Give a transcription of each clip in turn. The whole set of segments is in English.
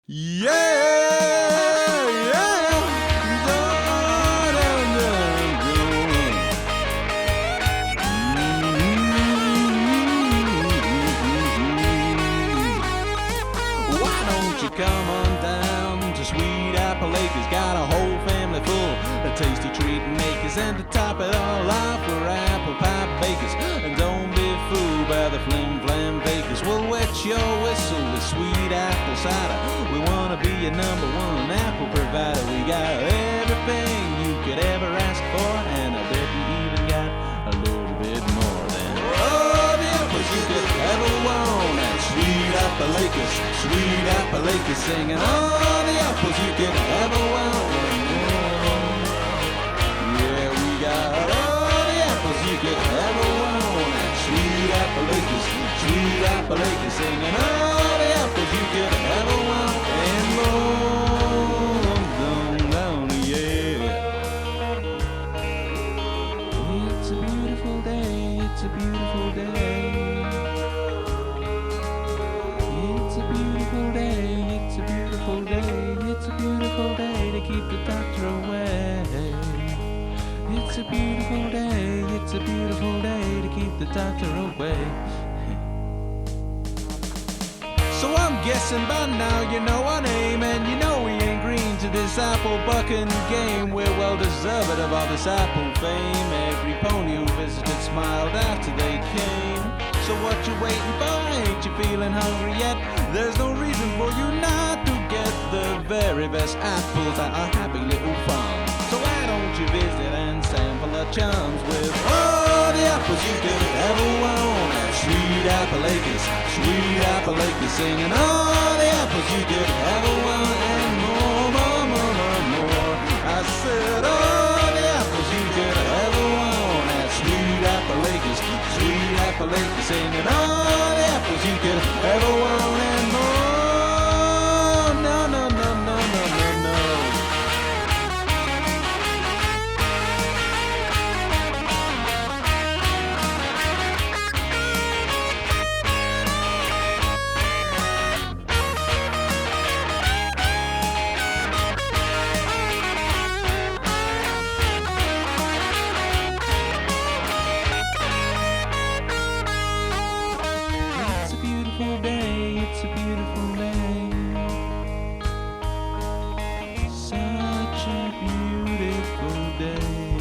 Yeah, yeah. Dun, dun, dun, dun. Why don't you come on down to Sweet Apple Acres? Got a whole family full of tasty treat makers, and to top it all off, we're apple pie bakers. And don't be fooled by the flim flam bakers. We'll wet your whistle with sweet apple cider. We wanna be your number one apple provider. We got everything you could ever ask for, and I bet you even got a little bit more than all the apples you could ever want at Sweet Apple Acres. Sweet Apple Acres, singing all the apples you could ever want and more. Yeah, we got all the apples you could ever want at Sweet Apple Acres. Sweet Apple Acres, singing all the apples you could ever want and more. Down, yeah. It's a beautiful day. It's a beautiful day. It's a beautiful day. It's a beautiful day. It's a beautiful day to keep the doctor away. It's a beautiful day. It's a beautiful day to keep the doctor away. So I'm guessing by now you know our name, and you know we ain't green to this apple bucking game. We're well deserved of all this apple fame. Every pony who visited smiled after they came. So what you waiting for? Ain't you feeling hungry yet? There's no reason for you not to get the very best apples at our happy little farm. So why don't you visit and sample our charms with all the apples you could ever want at Sweet Apple Acres. Sweet Apple Acres, singing all the apples you could ever want and more, more, more, more, more. I said all the apples you could ever want at Sweet Apple Acres. Sweet Apple Acres, singing all the apples you could ever want and more. No, no, no, no, no, no, no. It's a beautiful day, it's a beautiful day. Such a beautiful day.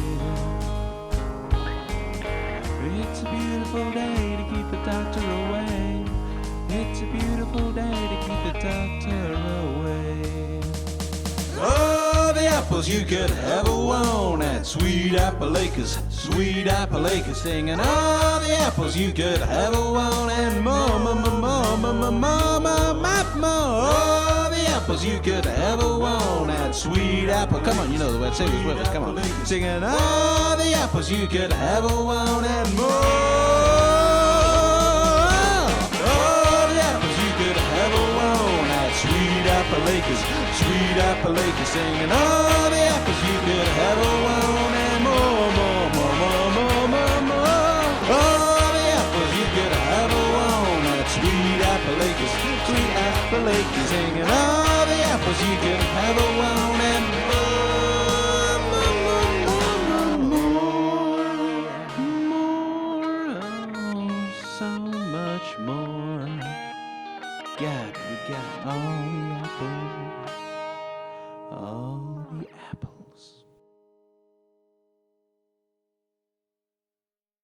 It's a beautiful day to keep the doctor away. It's a beautiful day to keep the doctor away. Oh, the apples you could ever want at Sweet Apple Acres. Sweet Apple Acres, singing all the apples you could ever want and more, more, more, more, more, more, more, more. All the apples you could ever want at Sweet Apple. Come on, you know the words. Sing this with us. Come on, singing all the apples you could ever want and more. All the apples you could ever want at Sweet Apple Acres. Sweet Apple Acres, singing all the apples you could ever want and more, more, more, more, more, more, more. All the apples you could ever want at Sweet Apple Acres. Sweet Apple Acres, singing all the apples you could ever want and more, more, more, more, more, oh, so much more. God, we got all the apples.